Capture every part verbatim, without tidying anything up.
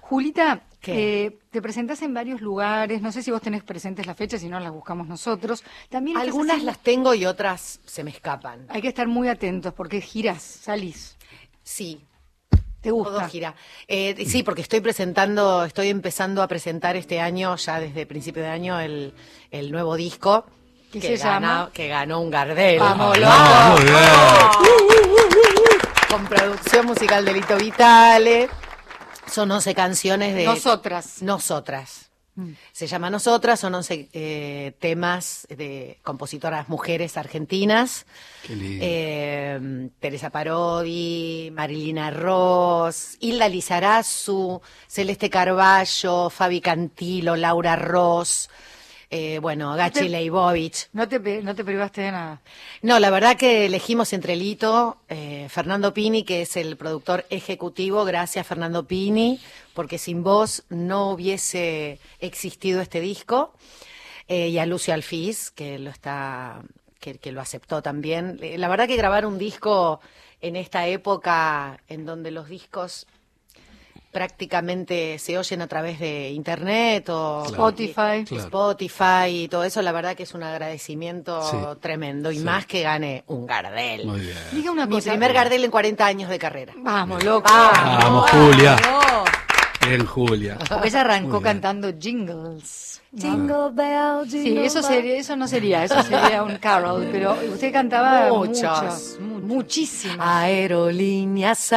Julita, eh, te presentás en varios lugares, no sé si vos tenés presentes las fechas, si no las buscamos nosotros. También algunas las tengo y otras se me escapan. Hay que estar muy atentos porque girás, salís. Sí. ¿Te gusta? Todo gira. Eh, sí, porque estoy presentando, estoy empezando a presentar este año, ya desde principio de año, el, el nuevo disco. ¿Qué que se gana, llama? Que ganó un Gardel. ¡Vamos, loco! Ah, muy bien. Con producción musical de Lito Vitale. Son once canciones de... Nosotras. Nosotras. Mm. Se llama Nosotras, son once eh, temas de compositoras mujeres argentinas. Qué lindo. Eh, Teresa Parodi, Marilina Ross, Hilda Lizarazu, Celeste Carballo, Fabi Cantilo, Laura Ross... Eh, bueno, Gachi no te, Leibovich. No te, no te privaste de nada. No, la verdad que elegimos entre Lito, eh, Fernando Pini, que es el productor ejecutivo. Gracias, Fernando Pini, porque sin vos no hubiese existido este disco. Eh, y a Lucio Alfiz, que lo está, que, que lo aceptó también. La verdad que grabar un disco en esta época en donde los discos prácticamente se oyen a través de internet o claro, Spotify. Y, claro. Spotify y todo eso, la verdad que es un agradecimiento sí, tremendo y sí. Más que gane un Gardel. Muy bien. Diga una Mi cosa. primer Gardel en cuarenta años de carrera. Vamos, loco. Vamos, Vamos Julia. Vamos. Bien, Julia. Porque ella arrancó cantando jingles. Jingle bell, jingle sí, eso sería, eso no sería, eso sería un carol, pero usted cantaba muchas, muchísimas. Aerolíneas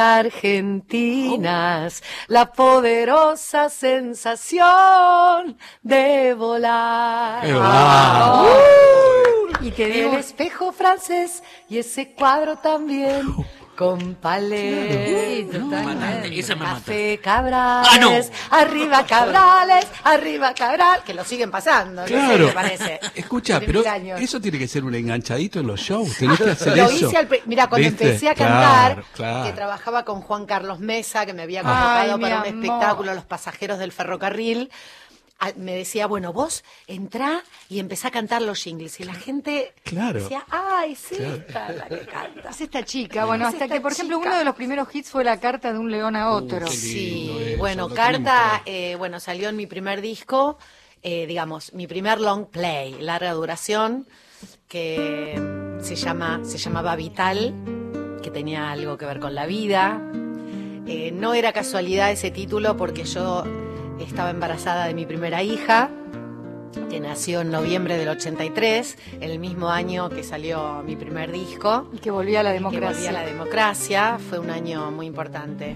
argentinas, oh. La poderosa sensación de volar. Ah. Uh. Y que digo, el espejo francés y ese cuadro también. Uh. Con palé, claro. Totalmente. Esa me mata. Café Cabrales, ah, no. Arriba Cabrales, arriba Cabral, que lo siguen pasando, claro. No sé, me parece. Escucha, pero años. Eso tiene que ser un enganchadito en los shows, tenés que hacer lo eso. Hice al mira, cuando ¿viste? empecé a cantar, claro, claro. que trabajaba con Juan Carlos Mesa, que me había convocado Ay, para un amor. espectáculo, Los Pasajeros del Ferrocarril, me decía, bueno, vos entrá y empezá a cantar los jingles. Y la gente claro. decía, ay, sí, claro. esta la que canta. Es esta chica. Bueno, es hasta que, por ejemplo, chica. uno de los primeros hits fue la carta de un león a otro. Uh, sí, eso, bueno, Carta, eh, bueno, salió en mi primer disco, eh, digamos, mi primer long play, larga duración, que se llama, se llamaba Vital, que tenía algo que ver con la vida. Eh, no era casualidad ese título porque yo estaba embarazada de mi primera hija, que nació en noviembre del ochenta y tres, el mismo año que salió mi primer disco. Y que volvía a la democracia. Que volvía a la democracia, fue un año muy importante.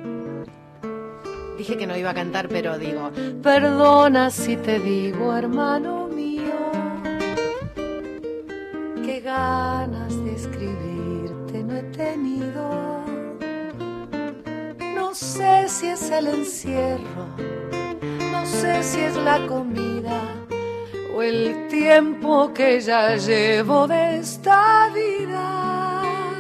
Dije que no iba a cantar, pero digo, perdona si te digo, hermano mío, qué ganas de escribirte no he tenido. No sé si es el encierro, no sé si es la comida o el tiempo que ya llevo de esta vida.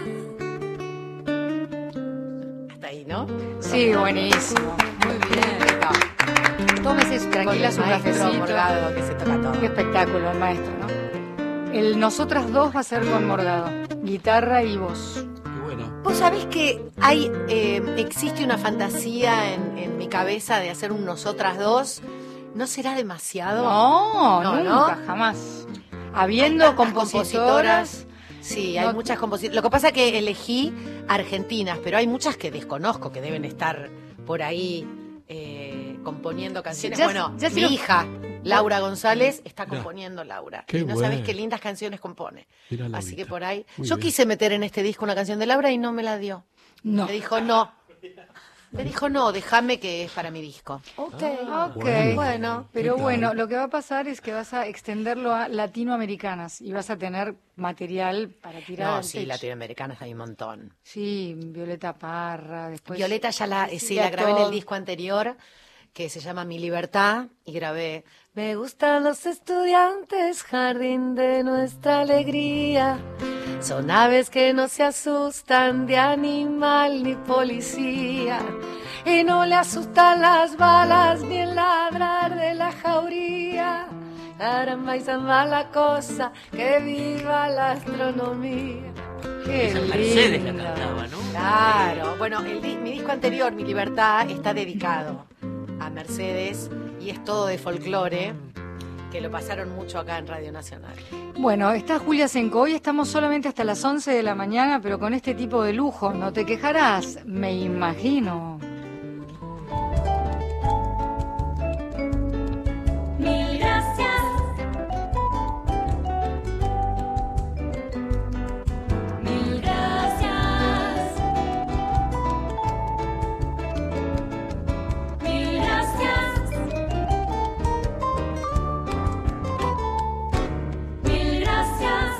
Hasta ahí, ¿no? Sí, buenísimo. Muy bien. Tómese tranquila su cafecito. Morgado, que se toca todo. Qué espectáculo el maestro, ¿no? El Nosotras Dos va a ser con Morgado. Guitarra y voz. Vos sabés que hay, eh, existe una fantasía en, en mi cabeza de hacer un Nosotras Dos. ¿No será demasiado? No, no nunca, ¿no? jamás. Habiendo compositoras. Sí, no, hay muchas compositoras. Lo que pasa es que elegí argentinas, pero hay muchas que desconozco, que deben estar por ahí eh, componiendo canciones. Ya, bueno, ya mi lo... hija, Laura González, está componiendo Laura. Qué y no bueno. sabés qué lindas canciones compone. Mira, así que por ahí. Muy Yo bien. quise meter en este disco una canción de Laura y no me la dio. No. Me dijo no. Me dijo no, déjame que es para mi disco. Ok, Ah, ok. bueno. Bueno, pero ¿Qué bueno, tal? lo que va a pasar es que vas a extenderlo a latinoamericanas y vas a tener material para tirar no, al sí, techo. latinoamericanas hay un montón. Sí, Violeta Parra, después... Violeta ya la, Sí, sí, ya la grabé en todo. el disco anterior, que se llama Mi Libertad, y grabé Me gustan los estudiantes, jardín de nuestra alegría. Son aves que no se asustan de animal ni policía, y no le asustan las balas ni el ladrar de la jauría. Caramba y samba la cosa, que viva la astronomía. Qué Esa Mercedes la lindo. cantaba, ¿no? Claro, bueno, el di- mi disco anterior, Mi Libertad, está dedicado a Mercedes, y es todo de folclore, que lo pasaron mucho acá en Radio Nacional. Bueno, está Julia Senco. Hoy estamos solamente hasta las once de la mañana, pero con este tipo de lujo, no te quejarás, me imagino. Mil gracias. Mil gracias. Mil gracias. Mil gracias.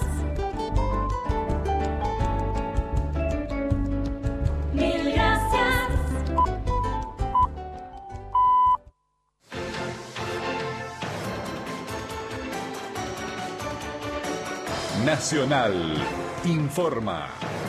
Mil gracias. Nacional informa.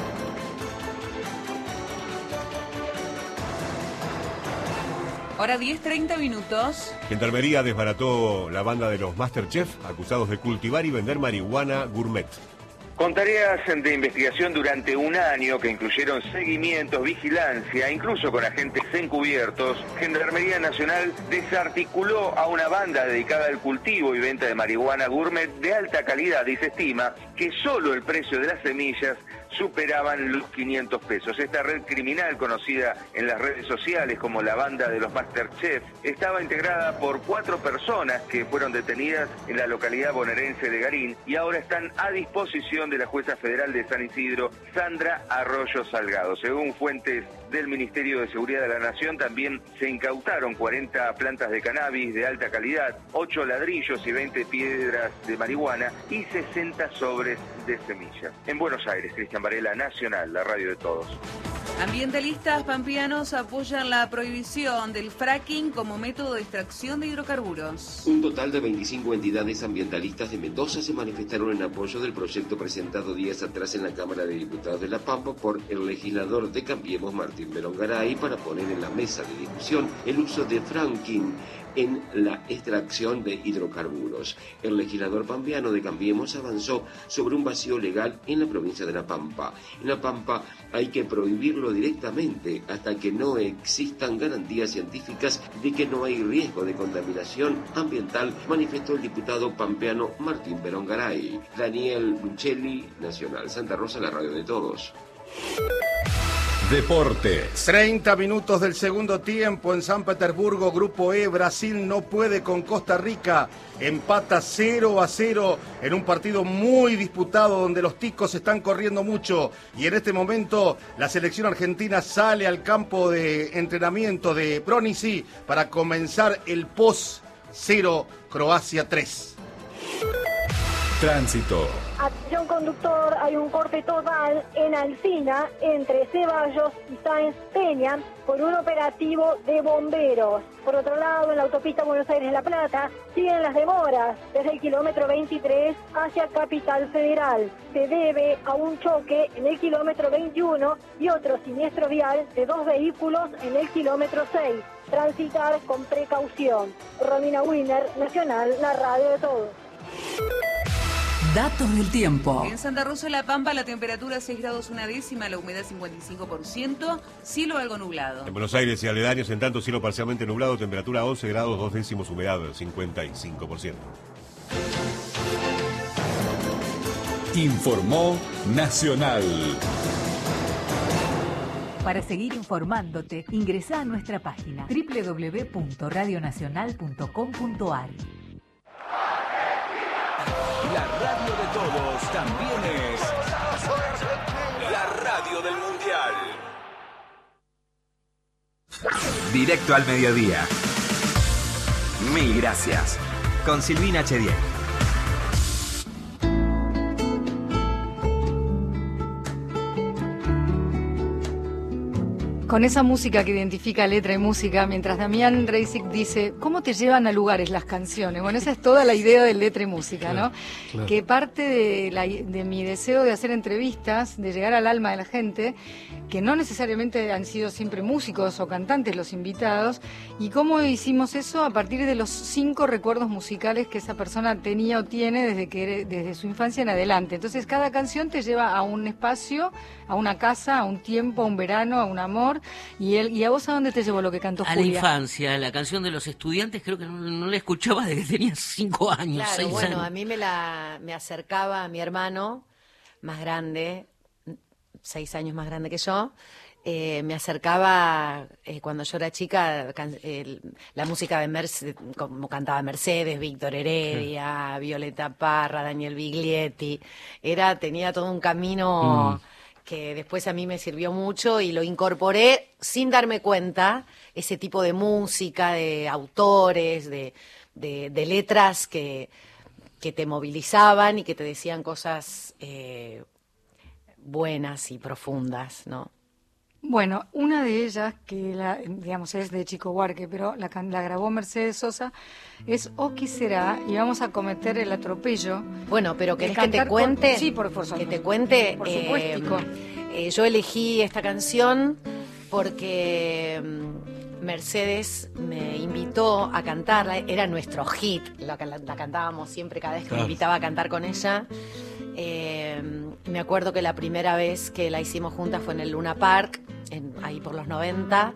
Hora diez, treinta minutos. Gendarmería desbarató la banda de los Masterchef, acusados de cultivar y vender marihuana gourmet. Con tareas de investigación durante un año que incluyeron seguimientos, vigilancia, incluso con agentes encubiertos, Gendarmería Nacional desarticuló a una banda dedicada al cultivo y venta de marihuana gourmet de alta calidad y se estima que solo el precio de las semillas superaban los quinientos pesos. Esta red criminal, conocida en las redes sociales como la banda de los Masterchef, estaba integrada por cuatro personas que fueron detenidas en la localidad bonaerense de Garín y ahora están a disposición de la jueza federal de San Isidro, Sandra Arroyo Salgado. Según fuentes del Ministerio de Seguridad de la Nación, también se incautaron cuarenta plantas de cannabis de alta calidad, ocho ladrillos y veinte piedras de marihuana y sesenta sobres de semillas. En Buenos Aires, Cristian Varela, Nacional, la radio de todos. Ambientalistas pampeanos apoyan la prohibición del fracking como método de extracción de hidrocarburos. Un total de veinticinco entidades ambientalistas de Mendoza se manifestaron en apoyo del proyecto presentado días atrás en la Cámara de Diputados de La Pampa por el legislador de Cambiemos, Martín Berongaray, para poner en la mesa de discusión el uso de fracking en la extracción de hidrocarburos. El legislador pampeano de Cambiemos avanzó sobre un vacío legal en la provincia de La Pampa. En La Pampa hay que prohibirlo directamente hasta que no existan garantías científicas de que no hay riesgo de contaminación ambiental, manifestó el diputado pampeano Martín Berongaray. Daniel Lucelli, Nacional Santa Rosa, la radio de todos. Deportes. treinta minutos del segundo tiempo en San Petersburgo, Grupo E, Brasil no puede con Costa Rica, empata cero a cero en un partido muy disputado donde los ticos están corriendo mucho y en este momento la selección argentina sale al campo de entrenamiento de Bronici para comenzar el post cero Croacia tres. Tránsito. Atención conductor, hay un corte total en Alsina entre Ceballos y Sáenz Peña por un operativo de bomberos. Por otro lado, en la autopista Buenos Aires-La Plata siguen las demoras desde el kilómetro veintitrés hacia Capital Federal. Se debe a un choque en el kilómetro veintiuno y otro siniestro vial de dos vehículos en el kilómetro seis. Transitar con precaución. Romina Wiener, Nacional, la radio de todos. Datos del tiempo. En Santa Rosa de La Pampa la temperatura seis grados una décima, la humedad cincuenta y cinco por ciento, cielo algo nublado. En Buenos Aires y aledaños, en tanto cielo parcialmente nublado, temperatura once grados dos décimos, humedad cincuenta y cinco por ciento. Informó Nacional. Para seguir informándote, ingresa a nuestra página doble u doble u doble u punto radio nacional punto com punto a r. La radio de todos también es la radio del Mundial. Directo al mediodía. Mil gracias. Con Silvina Chediel. Con esa música que identifica letra y música, mientras Damián Reisig dice, ¿cómo te llevan a lugares las canciones? Bueno, esa es toda la idea de letra y música, ¿no? Claro, claro. Que parte de, la, de mi deseo de hacer entrevistas, de llegar al alma de la gente, que no necesariamente han sido siempre músicos o cantantes los invitados, y cómo hicimos eso a partir de los cinco recuerdos musicales que esa persona tenía o tiene desde, que, desde su infancia en adelante. Entonces, cada canción te lleva a un espacio, a una casa, a un tiempo, a un verano, a un amor, ¿Y, él, ¿Y a vos a dónde te llevó lo que cantó A Julia? la infancia, la canción de los estudiantes, creo que no, no la escuchaba desde que tenía cinco años, Claro, seis bueno, años. a mí me la me acercaba a mi hermano más grande, seis años más grande que yo. Eh, me acercaba eh, cuando yo era chica can, eh, la música de Mercedes, como cantaba Mercedes, Víctor Heredia, sí. Violeta Parra, Daniel Biglietti. Era, tenía todo un camino mm. que después a mí me sirvió mucho y lo incorporé sin darme cuenta, ese tipo de música, de autores, de, de, de letras que, que te movilizaban y que te decían cosas eh, buenas y profundas, ¿no? Bueno, una de ellas, que la, digamos es de Chico Buarque, pero la, la grabó Mercedes Sosa, es O qué será, y vamos a cometer el atropello. Bueno, pero ¿querés que te cuente? Con, sí, por, por Que te cuente. Por supuesto. Eh, eh, yo elegí esta canción porque Mercedes me invitó a cantarla, era nuestro hit, la, la, la cantábamos siempre cada vez que claro. me invitaba a cantar con ella. Eh, me acuerdo que la primera vez que la hicimos juntas fue en el Luna Park, en, ahí por los noventa.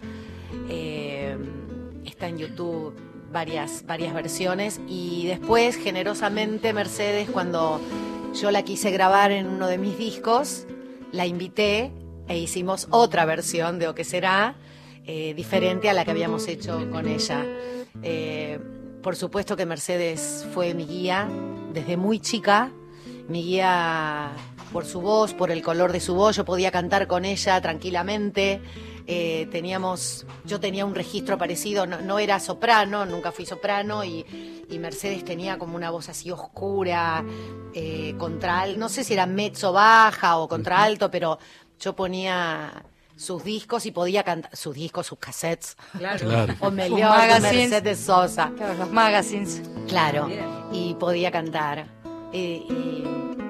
Eh, está en YouTube varias, varias versiones. Y después, generosamente, Mercedes, cuando yo la quise grabar en uno de mis discos, la invité e hicimos otra versión de O qué será, eh, diferente a la que habíamos hecho con ella. Eh, por supuesto que Mercedes fue mi guía desde muy chica. Mi guía por su voz, por el color de su voz, yo podía cantar con ella tranquilamente. Eh, teníamos, yo tenía un registro parecido, no, no era soprano, nunca fui soprano, y, y Mercedes tenía como una voz así oscura, eh, contralto, no sé si era mezzo baja o contralto, pero yo ponía sus discos y podía cantar, sus discos, sus cassettes, claro. Claro. o mejor de Mercedes Sosa. Claro, los magazines. Claro, y podía cantar. Y, y...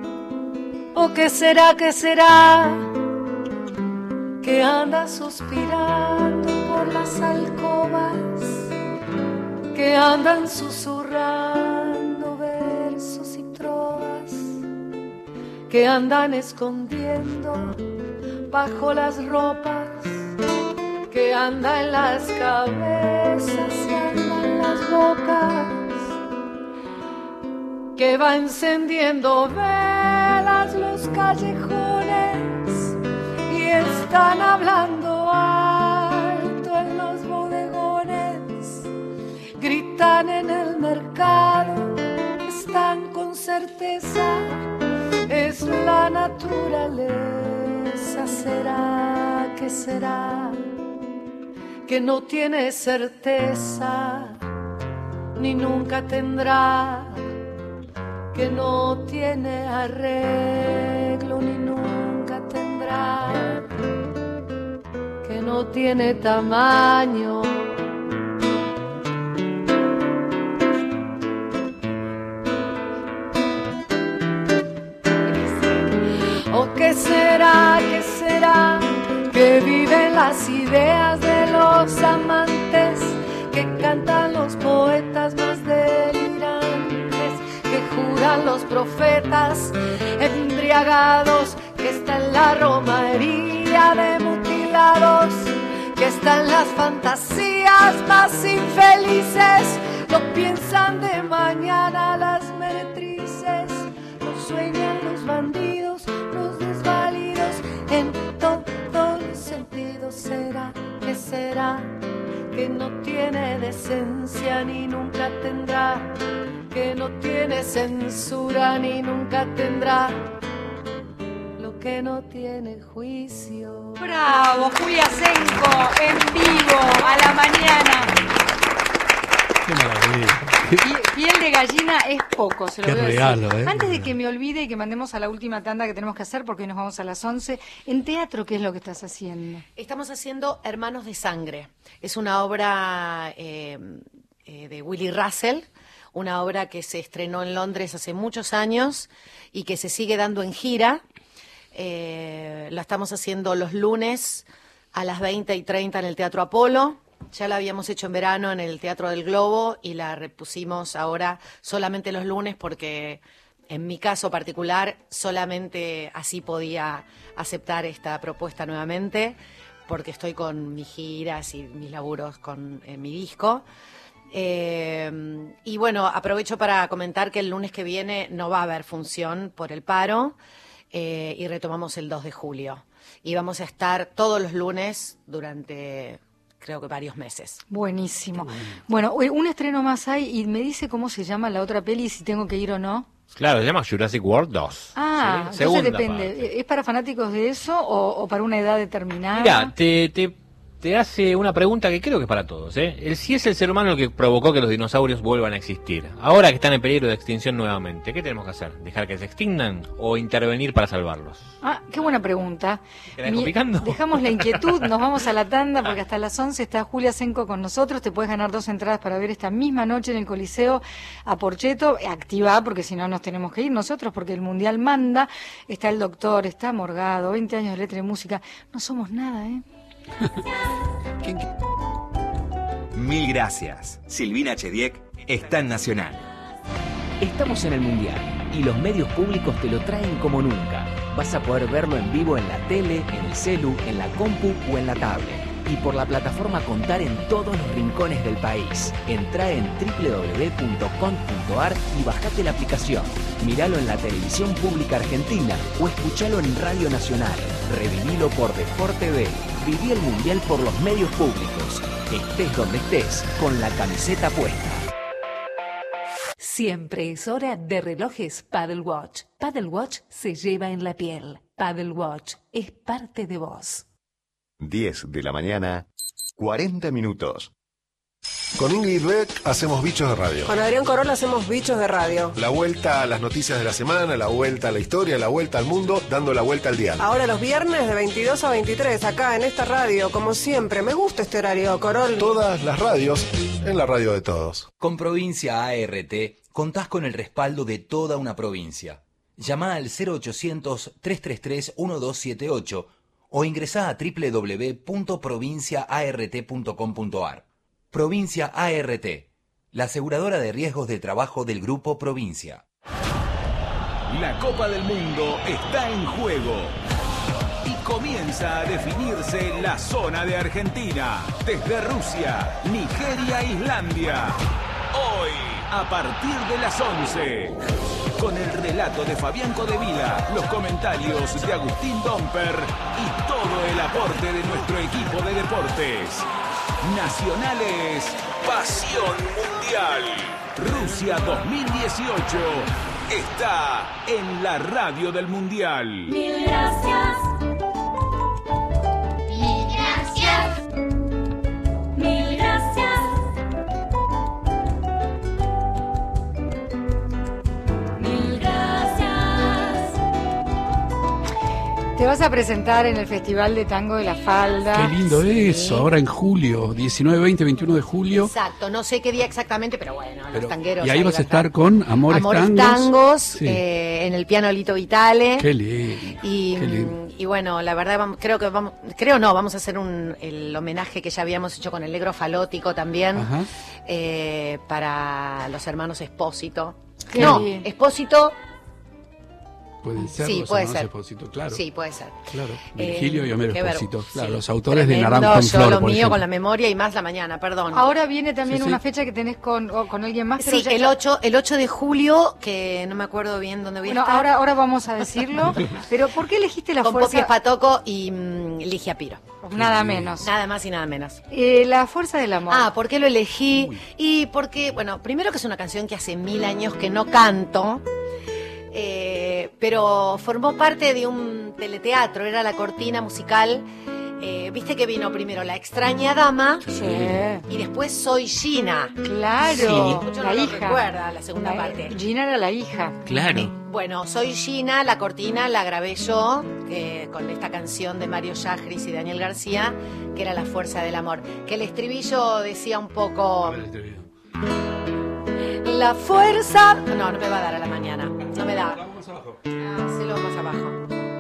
¿O qué será, qué será? Que anda suspirando por las alcobas, que andan susurrando versos y trovas, que andan escondiendo bajo las ropas, que anda en las cabezas y anda en las bocas, que va encendiendo velas los callejones y están hablando alto en los bodegones, gritan en el mercado, están con certeza, es la naturaleza. ¿Será que será? Que no tiene certeza ni nunca tendrá, que no tiene arreglo ni nunca tendrá, que no tiene tamaño. ¿O qué será, qué será? Que viven las ideas de los amantes, que cantan los poetas más delirantes, que juran los profetas embriagados, que está en la romería de mutilados, que está en las fantasías más infelices, lo piensan de mañana las meretrices, lo sueñan los bandidos, los desvalidos, en todos los sentidos. ¿Será que será? Que no tiene decencia ni nunca tendrá, que no tiene censura ni nunca tendrá, lo que no tiene juicio. ¡Bravo, Julia Senko, en vivo, a la mañana! ¡Qué maravilla! Piel de gallina es poco, se lo Qué voy a regalo, decir. ¿eh? Antes de que me olvide y que mandemos a la última tanda que tenemos que hacer, porque hoy nos vamos a las once, en teatro, ¿qué es lo que estás haciendo? Estamos haciendo Hermanos de Sangre. Es una obra eh, eh, de Willy Russell, una obra que se estrenó en Londres hace muchos años y que se sigue dando en gira. Eh, la estamos haciendo los lunes a las veinte y treinta en el Teatro Apolo. Ya la habíamos hecho en verano en el Teatro del Globo y la repusimos ahora solamente los lunes porque en mi caso particular solamente así podía aceptar esta propuesta nuevamente, porque estoy con mis giras y mis laburos con eh, mi disco. Eh, y bueno, aprovecho para comentar que el lunes que viene no va a haber función por el paro eh, y retomamos el dos de julio. Y vamos a estar todos los lunes durante, creo que varios meses. Buenísimo. Bueno, un estreno más hay y me dice cómo se llama la otra peli, si tengo que ir o no. Claro, se llama Jurassic World dos. Ah, ¿sí? entonces Segunda depende. parte. ¿Es para fanáticos de eso o, o para una edad determinada? Mira, te, te, te hace una pregunta que creo que es para todos, ¿eh? El, si es el ser humano el que provocó que los dinosaurios vuelvan a existir, ahora que están en peligro de extinción nuevamente, ¿qué tenemos que hacer? ¿Dejar que se extingan o intervenir para salvarlos? Ah, qué buena pregunta. ¿Te la dejo Mi- picando? Dejamos la inquietud, nos vamos a la tanda porque hasta las once está Julia Senco con nosotros. Te puedes ganar dos entradas para ver esta misma noche en el Coliseo a Porcheto. Activa, porque si no nos tenemos que ir nosotros, porque el Mundial manda. Está el doctor, está Morgado, veinte años de letra y música. No somos nada, ¿eh? Mil gracias. Silvina Chediek está en Nacional. Estamos en el Mundial y los medios públicos te lo traen como nunca. Vas a poder verlo en vivo en la tele, en el celu, en la compu o en la tablet. Y por la plataforma Contar en todos los rincones del país. Entrá en doble u doble u doble u punto cont punto ar y bajate la aplicación. Míralo en la televisión pública argentina o escuchalo en Radio Nacional. Revivilo por Deport T V. Viví el Mundial por los medios públicos. Estés donde estés, con la camiseta puesta. Siempre es hora de relojes Paddle Watch. Paddle Watch se lleva en la piel. Paddle Watch es parte de vos. diez de la mañana, cuarenta minutos. Con Ingrid Beck hacemos Bichos de Radio. Con Adrián Corolla hacemos Bichos de Radio. La vuelta a las noticias de la semana, la vuelta a la historia, la vuelta al mundo, dando la vuelta al diario. Ahora los viernes de veintidós a veintitrés, acá en esta radio, como siempre. Me gusta este horario, Corol. Todas las radios en la radio de todos. Con Provincia A R T contás con el respaldo de toda una provincia. Llama al cero ochocientos, trescientos treinta y tres, diecinueve setenta y ocho o ingresá a doble u doble u doble u punto provincia a r t punto com punto ar. Provincia A R T, la aseguradora de riesgos de trabajo del Grupo Provincia. La Copa del Mundo está en juego y comienza a definirse la zona de Argentina, desde Rusia, Nigeria, Islandia. Hoy, a partir de las once, con el relato de Fabián Codevila, los comentarios de Agustín Domper y todo el aporte de nuestro equipo de deportes. Nacionales, Pasión Mundial. Rusia dos mil dieciocho está en la radio del Mundial. Mil gracias. Mil gracias. Mil gracias. Mil gracias. Te vas a presentar en el Festival de Tango de la Falda. Qué lindo Sí. eso, ahora en julio, diecinueve, veinte, veintiuno de julio. Exacto, no sé qué día exactamente, pero bueno, Pero- los tangueros. y ahí vas a van estar con Amores, Amores Tangos. Tangos, Sí. eh, en el piano Lito Vitale. Qué lindo. Y, qué lindo. y bueno, la verdad vamos- creo que vamos, creo no, vamos a hacer un, el homenaje que ya habíamos hecho con el Negro Falótico también, Ajá. eh, para los hermanos Espósito. Qué No, bien. Espósito, Pueden ser sí, los puede hermanos ser. Espósito, claro. Sí, puede ser. Claro. Eh, Virgilio y Homero qué ver- Espósito, claro, sí, los autores de tremendo. Naranjo en Yo Flor, lo por mío ejemplo. con la memoria y más la mañana, perdón. Ahora viene también Sí, sí. una fecha que tenés con, o con alguien más. pero Sí, ya- el ocho, el ocho de julio, que no me acuerdo bien dónde voy Bueno, a estar. ahora, ahora vamos a decirlo. Pero ¿por qué elegiste la con fuerza? Popi Espatoco y mm, Ligia Piro. Nada menos. Nada más y nada menos. Eh, la fuerza del amor. Ah, ¿por qué lo elegí? Y porque, bueno, primero que es una canción que hace mil años que no canto, eh, pero formó parte de un teleteatro, era la cortina musical. Eh, Viste que vino primero La extraña dama Sí. y después Soy Gina. Claro, Sí. Mucho la no lo hija. recuerda la segunda La- parte. Gina era la hija. Claro. Bueno, Soy Gina, la cortina la grabé yo, que, con esta canción de Mario Yajris y Daniel García, que era La fuerza del amor. Que el estribillo decía un poco... La fuerza... No, no me va a dar a la mañana. No me da. Ah, hacelo más abajo.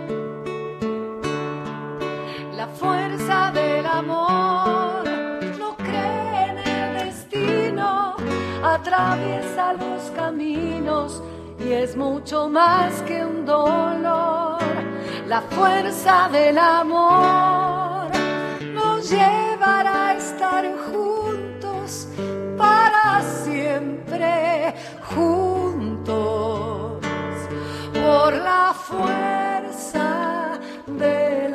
La fuerza del amor no cree en el destino, atraviesa los caminos y es mucho más que un dolor. La fuerza del amor llevará a estar juntos para siempre, juntos por la fuerza del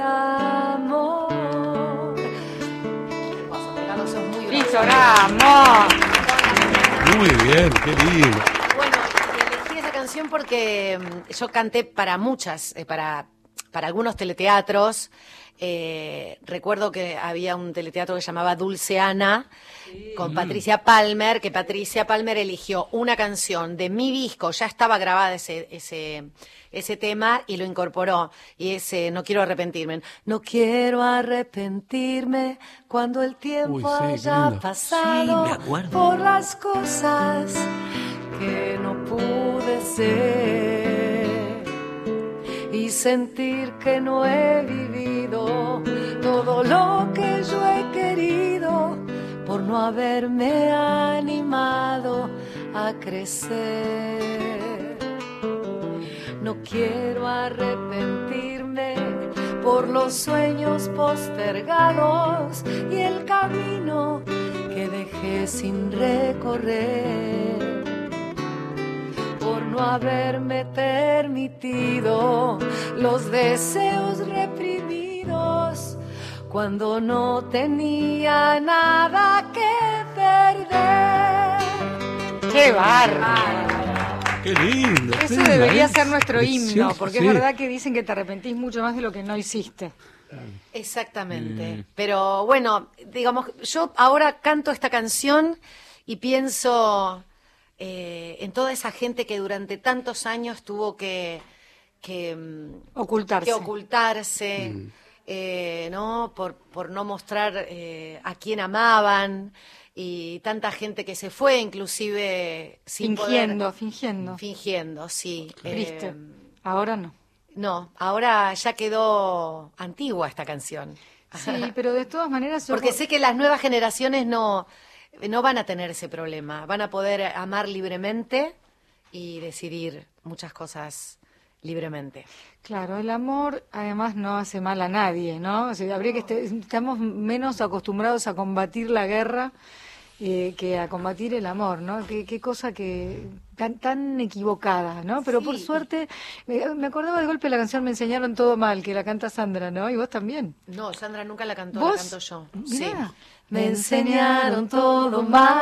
amor. Listo, amor. Muy bien, qué lindo. Bueno, elegí esa canción porque mm, yo canté para muchas, eh, para, para algunos teleteatros. Eh, recuerdo que había un teleteatro que se llamaba Dulce Ana, sí, con Patricia Palmer, que Patricia Palmer eligió una canción de mi disco, ya estaba grabada ese, ese, ese tema y lo incorporó. Y ese No quiero arrepentirme. No quiero arrepentirme cuando el tiempo Uy, sí, haya lindo. pasado Sí, me acuerdo. por las cosas que no pude ser y sentir que no he vivido todo lo que yo he querido por no haberme animado a crecer. No quiero arrepentirme por los sueños postergados y el camino que dejé sin recorrer, por no haberme permitido los deseos reprimidos cuando no tenía nada que perder. ¡Qué bárbaro! Qué lindo. Eso qué lindo, debería ¿eh? ser nuestro himno, Precioso, porque sí. es verdad que dicen que te arrepentís mucho más de lo que no hiciste. Exactamente. Mm. Pero bueno, digamos, yo ahora canto esta canción y pienso eh, en toda esa gente que durante tantos años tuvo que, que mm, Ocultarse. que ocultarse, Mm. eh, ¿no? Por, por no mostrar eh, a quién amaban, y tanta gente que se fue, inclusive sin Fingiendo, poder- fingiendo. fingiendo, sí. Triste. Eh, Ahora no. no, ahora ya quedó antigua esta canción. Sí, pero de todas maneras... yo- Porque sé que las nuevas generaciones no, no van a tener ese problema. Van a poder amar libremente y decidir muchas cosas libremente. Claro, el amor además no hace mal a nadie, ¿no? O sea, habría que este- estamos menos acostumbrados a combatir la guerra eh, que a combatir el amor, ¿no? Qué, qué cosa que tan, tan equivocada, ¿no? Pero por suerte, me, me acordaba de golpe de la canción Me enseñaron todo mal, que la canta Sandra, ¿no? Y vos también. No, Sandra nunca la cantó, ¿Vos? la canto yo. Mirá. Me enseñaron todo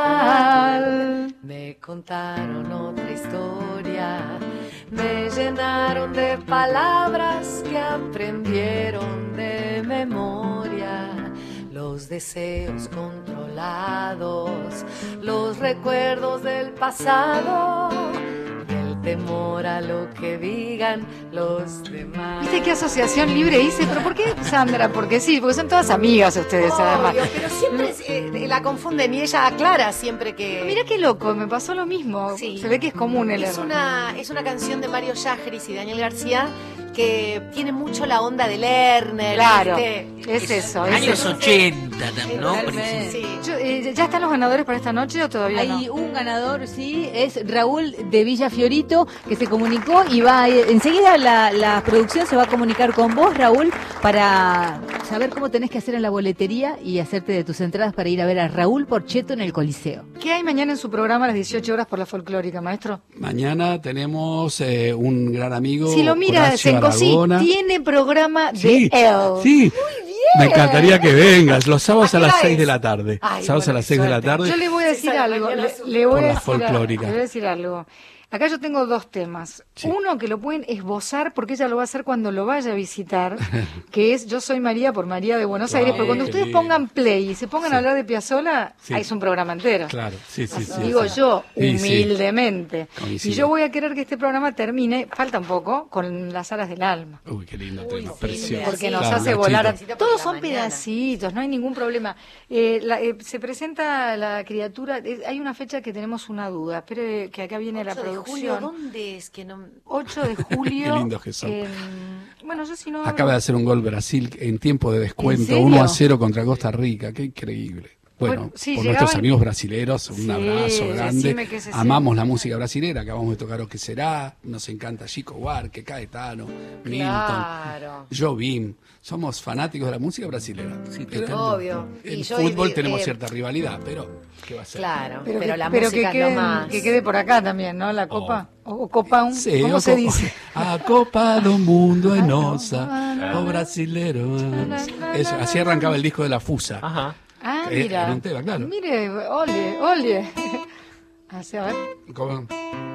mal, me contaron otra historia, me llenaron de palabras que aprendieron de memoria, los deseos controlados, los recuerdos del pasado y el temor a lo que digan los demás. ¿Viste qué asociación libre hice? ¿Pero por qué Sandra? Porque sí, porque son todas amigas ustedes, además. Obvio, pero siempre eh, la confunden y ella aclara siempre que... Mira qué loco, me pasó lo mismo. Sí. Se ve que es común el Es error. una, es una canción de Mario Yajris y Daniel García que tiene mucho la onda de Lerner. Claro, ¿viste? es eso. Es Años eso. ochenta, ¿no? Sí. Yo, eh, ¿Ya están los ganadores para esta noche o todavía Hay no? un ganador, sí, es Raúl de Villa Fiorito, que se comunicó y va a ir- enseguida la, la producción se va a comunicar con vos, Raúl, para saber cómo tenés que hacer en la boletería y hacerte de tus entradas para ir a ver a Raúl Porcheto en el Coliseo. ¿Qué hay mañana en su programa a las dieciocho horas por la folclórica, maestro? Mañana tenemos eh, un gran amigo. Si lo mira, Horacio Sencosí, Aragona. tiene programa de Sí, él. sí. Me encantaría que vengas los sábados ¿A a qué las hora seis es? de la tarde. Ay, sábados bueno, a las seis de la suerte. tarde. Yo le voy a decir algo. Le, le voy Por a la decir folclórica. algo, le voy a decir algo. Acá yo tengo dos temas. Uno que lo pueden esbozar porque ella lo va a hacer cuando lo vaya a visitar, que es Yo soy María por María de Buenos Claro, Aires. Pero cuando qué ustedes lindo. pongan play y se pongan a hablar de Piazzolla, Sí. ahí es un programa entero. Claro, sí, sí, sí. Digo sí. yo, Sí, sí. humildemente. Coincido. Y yo voy a querer que este programa termine, falta un poco, con Las Alas del Alma. Uy, qué lindo tema, precioso. Porque nos Claro, hace Nachito. volar a... Todos son pedacitos, no hay ningún problema. Eh, la- eh, se presenta la criatura, eh, hay una fecha que tenemos una duda, espere que acá viene la ocho de producción. julio, ¿dónde es que no...? ocho de julio. Qué lindos que son. en- Bueno, yo si no... Acaba de hacer un gol Brasil en tiempo de ¿En descuento, serio? uno a cero contra Costa Rica. Qué increíble. Bueno, Bueno, sí, por llegaban- nuestros amigos brasileros, un Sí, abrazo grande. decime que ese Amamos la música brasilera, acabamos de tocar O Que Será, nos encanta Chico Buarque, Caetano, Claro. Milton, Jobim. Somos fanáticos de la música brasilera. Pero Obvio. En Y yo, fútbol eh, tenemos eh, cierta rivalidad, pero ¿qué va a ser? Claro, Pero, pero, que, la pero música que, es lo quede, más. que quede por acá también, ¿no? La copa. O, o copa, un, Sí, ¿cómo o se co- dice? A Copa do Mundo é nossa, o brasileiro. Eso, así arrancaba el disco de La Fusa. Ajá. Ah, Eh, mira. era un tema, claro. Mire, ole, ole. Así, a ver. ¿Cómo?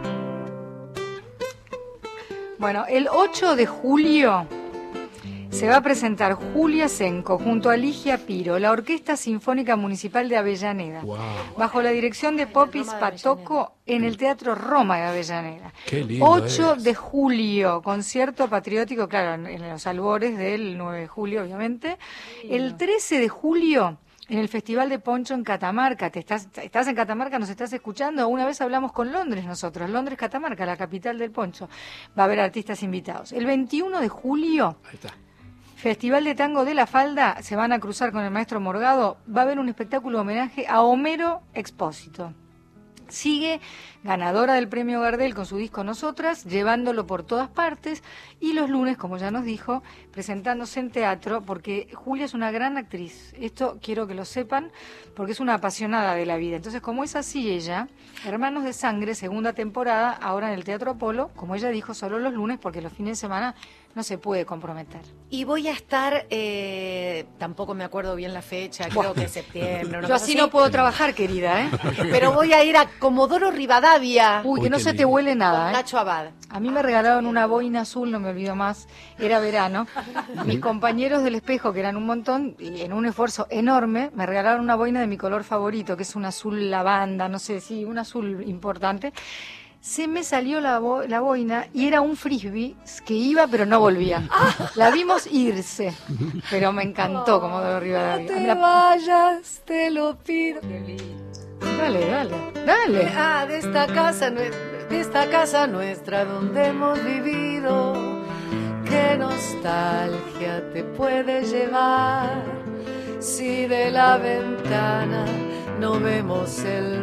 Bueno, el ocho de julio se va a presentar Julia Senco junto a Ligia Piro, la Orquesta Sinfónica Municipal de Avellaneda, bajo la dirección de Popis Patoco en el Teatro Roma de Avellaneda. Qué lindo ocho es. de julio, concierto patriótico, claro, en, en los albores del nueve de julio, obviamente. El trece de julio, en el Festival de Poncho en Catamarca. ¿Te estás, estás en Catamarca? ¿Nos estás escuchando? Una vez hablamos con Londres nosotros, Londres, Catamarca, la capital del poncho. Va a haber artistas invitados. El veintiuno de julio... Festival de Tango de la Falda, se van a cruzar con el maestro Morgado, va a haber un espectáculo homenaje a Homero Expósito. Sigue ganadora del premio Gardel con su disco Nosotras, llevándolo por todas partes, y los lunes, como ya nos dijo, presentándose en teatro, porque Julia es una gran actriz. Esto quiero que lo sepan, porque es una apasionada de la vida. Entonces, como es así ella, Hermanos de Sangre, segunda temporada, ahora en el Teatro Apolo, como ella dijo, solo los lunes, porque los fines de semana no se puede comprometer. Y voy a estar, eh, tampoco me acuerdo bien la fecha, creo que es septiembre. una Yo cosa así no puedo trabajar, querida, ¿eh? Pero voy a ir a Comodoro Rivadavia. Uy, que no se te huele nada, Con ¿eh? Nacho Abad. A mí me regalaron una boina azul, no me olvido más, era verano. Mis compañeros del espejo, que eran un montón, y en un esfuerzo enorme, me regalaron una boina de mi color favorito, que es un azul lavanda, no sé, sí, un azul importante. Se me salió la, bo- la boina y era un frisbee que iba pero no volvía. La vimos irse, pero me encantó como de Rivadavia. No te La- vayas, te lo pido. Dale, dale, dale. Ah, de esta casa, nue- de esta casa nuestra donde hemos vivido. Qué nostalgia te puede llevar si de la ventana no vemos el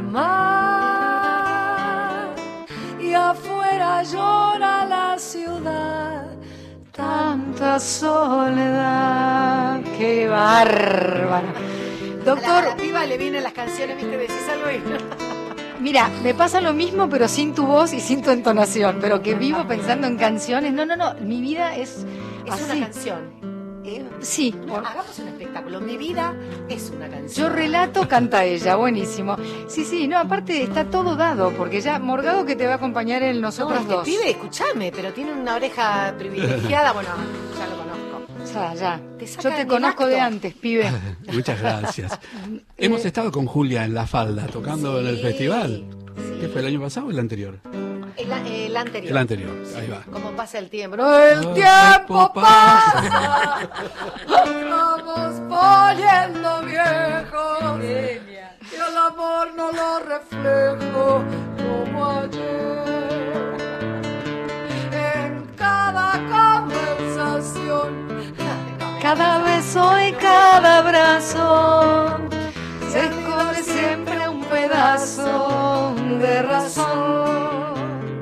mar y afuera llora la ciudad. Tanta soledad, qué bárbara. Doctor, A la, a la piba le vienen las canciones, viste, decís algo y... mira, me pasa lo mismo, pero sin tu voz y sin tu entonación, pero que vivo pensando en canciones. No, no, no, mi vida es, Es así. una canción. Eh, sí. No, hagamos un espectáculo. Mi vida es una canción. Yo relato, canta ella, buenísimo. Sí, sí, no, aparte está todo dado, porque ya Morgado que te va a acompañar en No, Nosotros este dos. pibe, escuchame, pero tiene una oreja privilegiada. Bueno, ya lo conozco. Ya, ya. Te saca Yo te en conozco el de acto. antes, pibe. Muchas gracias. Hemos estado con Julia en La Falda, tocando en el festival. ¿Qué fue, el año pasado o el anterior? El, el anterior. El anterior, ahí va. Como pasa el tiempo. ¡No, el Oh, tiempo tiempo pasa! Nos vamos poniendo viejos. Y el amor no lo reflejo como ayer. En cada conversación. Cada beso y cada abrazo se esconde siempre un pedazo de razón.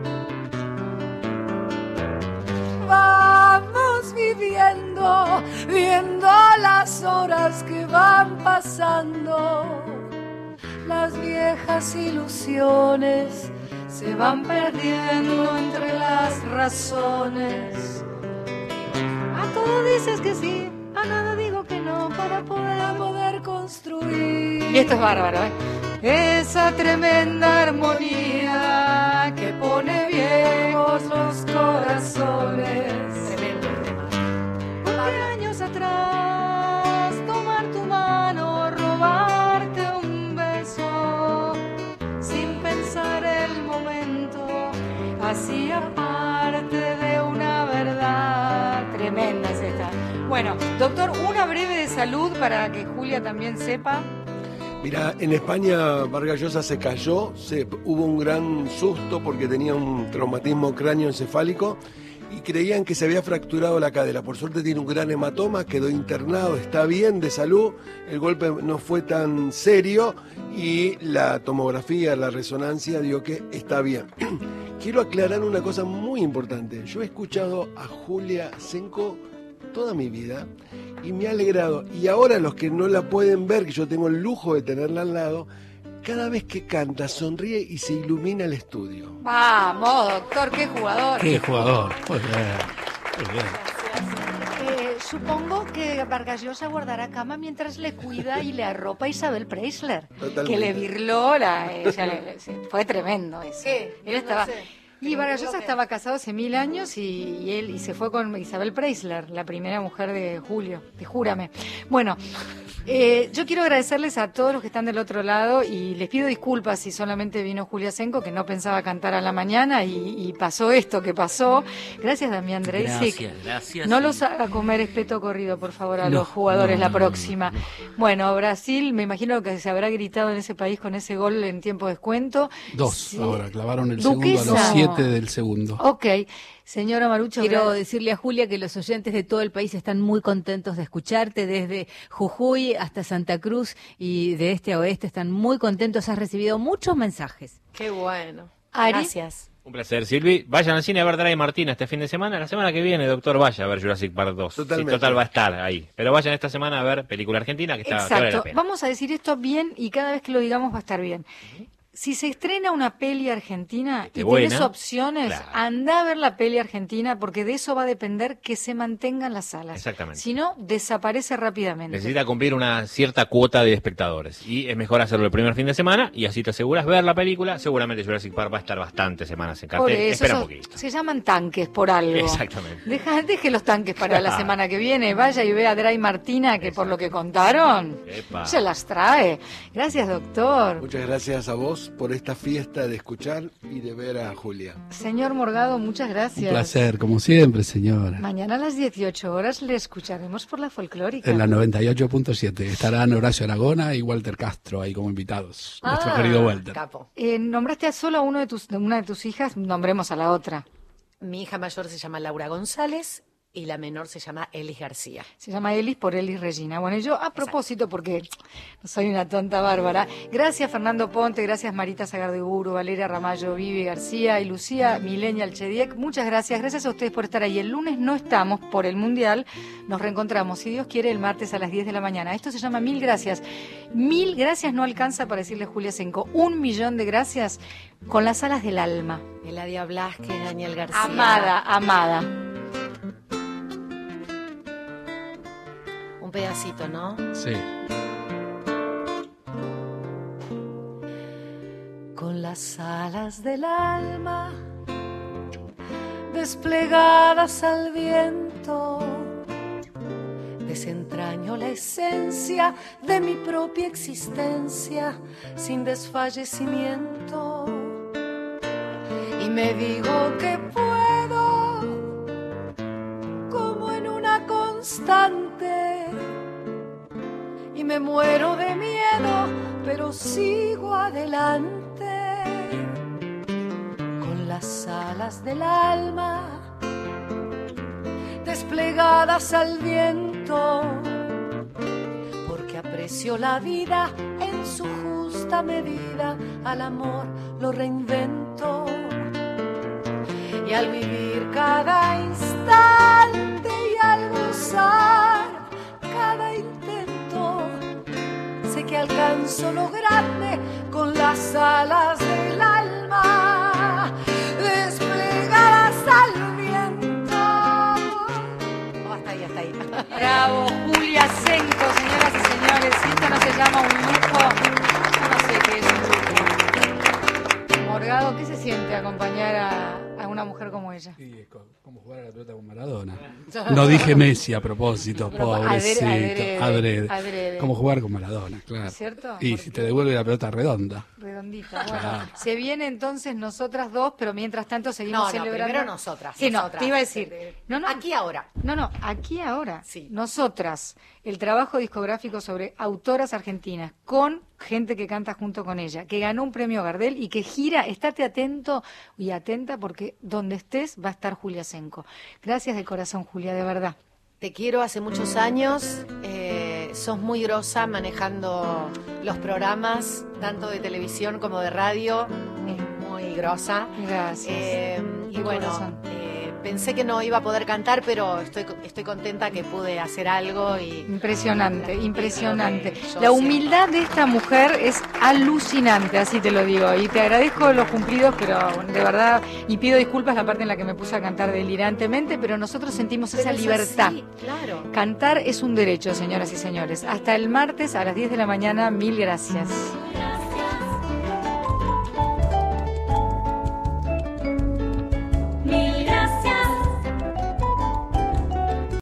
Vamos viviendo, viendo las horas que van pasando. Las viejas ilusiones se van perdiendo entre las razones. A todo dices que sí, a nada digo que no, para poder, poder construir. Y esto es bárbaro, ¿eh? Esa tremenda armonía que pone viejos los corazones. Tremendo tema. Porque años atrás tomar tu mano, robarte un beso, sin pensar el momento, hacía parte de una verdad. Tremenda es esta. Bueno, doctor, una breve de salud para que Julia también sepa. Mira, en España Vargas Llosa se cayó, se, hubo un gran susto porque tenía un traumatismo cráneoencefálico y creían que se había fracturado la cadera. Por suerte tiene un gran hematoma, quedó internado, está bien de salud, el golpe no fue tan serio y la tomografía, la resonancia dio que está bien. Quiero aclarar una cosa muy importante. Yo he escuchado a Julia Senko toda mi vida y me ha alegrado. Y ahora los que no la pueden ver, que yo tengo el lujo de tenerla al lado, cada vez que canta sonríe y se ilumina el estudio. Vamos, doctor, qué jugador. Qué jugador. Muy bien, muy bien. Eh, supongo que Vargas Llosa guardará cama mientras le cuida y le arropa a Isabel Preisler. Totalmente. Que le virló la... ella le- le- sí, fue tremendo eso. ¿Qué? Él estaba... No sé. Y Vargas Llosa estaba casado hace mil años y, y él y se fue con Isabel Preisler, la primera mujer de Julio, de Júrame. Bueno, eh, yo quiero agradecerles a todos los que están del otro lado y les pido disculpas si solamente vino Julia Senko, que no pensaba cantar a la mañana y, y pasó esto que pasó. Gracias, Damián Dreisig. Gracias, gracias. No sí. los haga comer espeto corrido, por favor, a No, los jugadores no, la no, próxima. Bueno, Brasil, me imagino que se habrá gritado en ese país con ese gol en tiempo de descuento. Dos Sí. ahora, clavaron el Duquesa. segundo a los siete del segundo. Ok, señora Marucho. Quiero gra- decirle a Julia que los oyentes de todo el país están muy contentos de escucharte, desde Jujuy hasta Santa Cruz y de este a oeste están muy contentos. Has recibido muchos mensajes. Qué bueno. Ari. Gracias. Un placer, Silvi. Vayan al cine a ver Draghi Martina este fin de semana. La semana que viene, doctor, vaya a ver Jurassic Park dos. Totalmente. Sí, total va a estar ahí. Pero vayan esta semana a ver película argentina que está que vale la Exacto, pena. vamos a decir esto bien y cada vez que lo digamos va a estar bien. Si se estrena una peli argentina Esté y buena, tenés opciones, claro. anda a ver la peli argentina porque de eso va a depender que se mantengan las salas. Exactamente. Si no, desaparece rápidamente. Necesita cumplir una cierta cuota de espectadores. Y es mejor hacerlo el primer fin de semana y así te aseguras ver la película. Seguramente Jurassic Park va a estar bastantes semanas en Por cartel. eso, Espera un esos- poquito. se llaman tanques por algo. Exactamente. Deja, deje los tanques para la semana que viene. Vaya y vea a Dray Martina, que por lo que contaron, Epa. se las trae. Gracias, doctor. Muchas gracias a vos por esta fiesta de escuchar y de ver a Julia. Señor Morgado, muchas Un gracias. placer, como siempre, señora. Mañana a las dieciocho horas le escucharemos por la folclórica. En la noventa y ocho punto siete estarán Horacio Aragona y Walter Castro ahí como invitados. Nuestro Ah, querido Walter. Capo. Eh, nombraste a solo a uno de tus, de una de tus hijas, nombremos a la otra. Mi hija mayor se llama Laura González y la menor se llama Elis García. Se llama Elis por Elis Regina. Bueno, y yo a propósito, porque no soy una tonta bárbara, gracias Fernando Ponte, gracias Marita Sagardiburu, Valeria Ramallo, Vivi García y Lucía Milenia Chediek. Muchas gracias, gracias a ustedes por estar ahí. El lunes no estamos por el Mundial, nos reencontramos, si Dios quiere, el martes a las diez de la mañana. Esto se llama Mil Gracias. Mil gracias no alcanza para decirle Julia Senko. Un millón de gracias con las alas del alma. Eladia Blasquez, Daniel García. Amada, amada. Un pedacito, ¿no? Sí. Con las alas del alma desplegadas al viento, desentraño la esencia de mi propia existencia sin desfallecimiento y me digo que puedo como en una constante y me muero de miedo pero sigo adelante con las alas del alma desplegadas al viento, porque aprecio la vida en su justa medida, al amor lo reinvento y al vivir cada instante y al gozar cada intento sé que alcanzo lo grande con las alas del alma desplegadas al viento. Oh, hasta ahí, hasta ahí. Bravo, Julia Senko, señoras y señores. Si esto no se llama un lujo, yo no sé qué es un lujo. Morgado, ¿qué se siente acompañar a, a una mujer como ella? Como jugar a la pelota con Maradona. No dije Messi a propósito, Pero pobrecito. adrede, Adrede. adrede. Como jugar con Maradona, claro. ¿Cierto? Y si te devuelve la pelota redonda. Redondita. Bueno, Claro. se viene entonces nosotras dos, pero mientras tanto seguimos No, no, celebrando. primero nosotras, Sí, no, nosotras. te iba a decir. No, no, Aquí ahora. No, no, aquí ahora. Nosotras, el trabajo discográfico sobre autoras argentinas con gente que canta junto con ella, que ganó un premio Gardel y que gira, estate atento y atenta porque que donde estés va a estar Julia Senko. Gracias de corazón, Julia, de verdad. Te quiero hace muchos años, eh, sos muy grosa manejando los programas, tanto de televisión como de radio, es muy grosa. Gracias. Eh, y De bueno, corazón. eh, pensé que no iba a poder cantar, pero estoy, estoy contenta que pude hacer algo. Y Impresionante, impresionante. yo La humildad de esta mujer es alucinante, así te lo digo. Y te agradezco los cumplidos, pero de verdad, y pido disculpas la parte en la que me puse a cantar delirantemente, pero nosotros sentimos Pero esa es libertad. así, claro. Cantar es un derecho, señoras y señores. Hasta el martes a las diez de la mañana, mil gracias. Gracias.